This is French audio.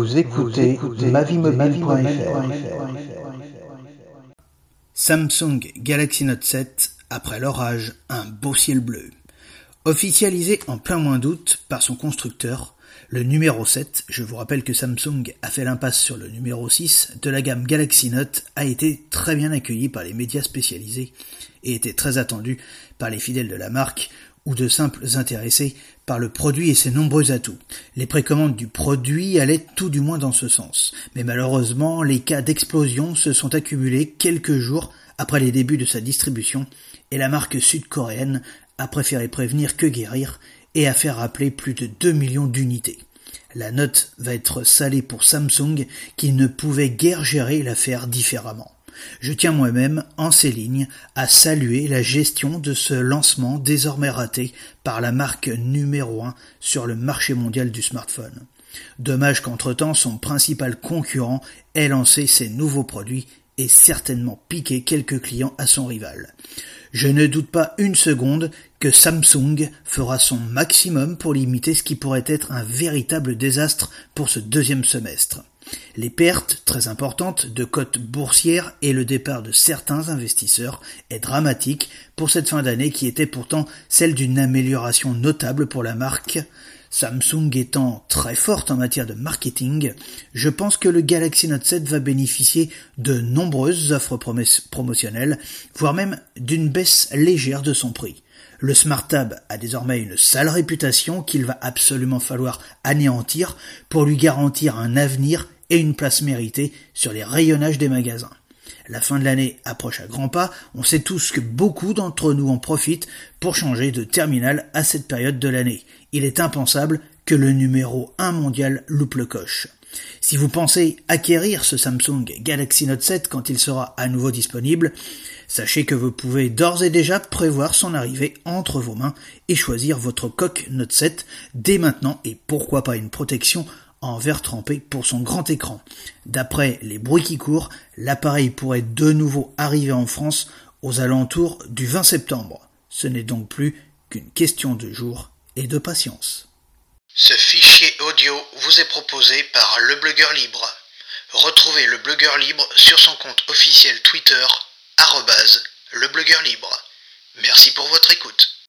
Vous écoutez mavimobile.fr. Samsung Galaxy Note 7, après l'orage, un beau ciel bleu. Officialisé en plein mois d'août par son constructeur, le numéro 7, je vous rappelle que Samsung a fait l'impasse sur le numéro 6 de la gamme Galaxy Note, a été très bien accueilli par les médias spécialisés et était très attendu par les fidèles de la marque ou de simples intéressés par le produit et ses nombreux atouts. Les précommandes du produit allaient tout du moins dans ce sens. Mais malheureusement, les cas d'explosion se sont accumulés quelques jours après les débuts de sa distribution et la marque sud-coréenne a préféré prévenir que guérir et a fait rappeler plus de 2 millions d'unités. La note va être salée pour Samsung qui ne pouvait guère gérer l'affaire différemment. Je tiens moi-même, en ces lignes, à saluer la gestion de ce lancement désormais raté par la marque numéro 1 sur le marché mondial du smartphone. Dommage qu'entre-temps, son principal concurrent ait lancé ses nouveaux produits et certainement piqué quelques clients à son rival. Je ne doute pas une seconde que Samsung fera son maximum pour limiter ce qui pourrait être un véritable désastre pour ce deuxième semestre. Les pertes, très importantes, de cotes boursières et le départ de certains investisseurs est dramatique pour cette fin d'année qui était pourtant celle d'une amélioration notable pour la marque. Samsung étant très forte en matière de marketing, je pense que le Galaxy Note 7 va bénéficier de nombreuses offres promotionnelles, voire même d'une baisse légère de son prix. Le Smart Tab a désormais une sale réputation qu'il va absolument falloir anéantir pour lui garantir un avenir et une place méritée sur les rayonnages des magasins. La fin de l'année approche à grands pas, on sait tous que beaucoup d'entre nous en profitent pour changer de terminal à cette période de l'année. Il est impensable que le numéro 1 mondial loupe le coche. Si vous pensez acquérir ce Samsung Galaxy Note 7 quand il sera à nouveau disponible, sachez que vous pouvez d'ores et déjà prévoir son arrivée entre vos mains et choisir votre coque Note 7 dès maintenant et pourquoi pas une protection en verre trempé pour son grand écran. D'après les bruits qui courent, l'appareil pourrait de nouveau arriver en France aux alentours du 20 septembre. Ce n'est donc plus qu'une question de jours et de patience. Ce fichier audio vous est proposé par Le Blogueur Libre. Retrouvez Le Blogueur Libre sur son compte officiel Twitter, @LeBlogueurLibre. Merci pour votre écoute.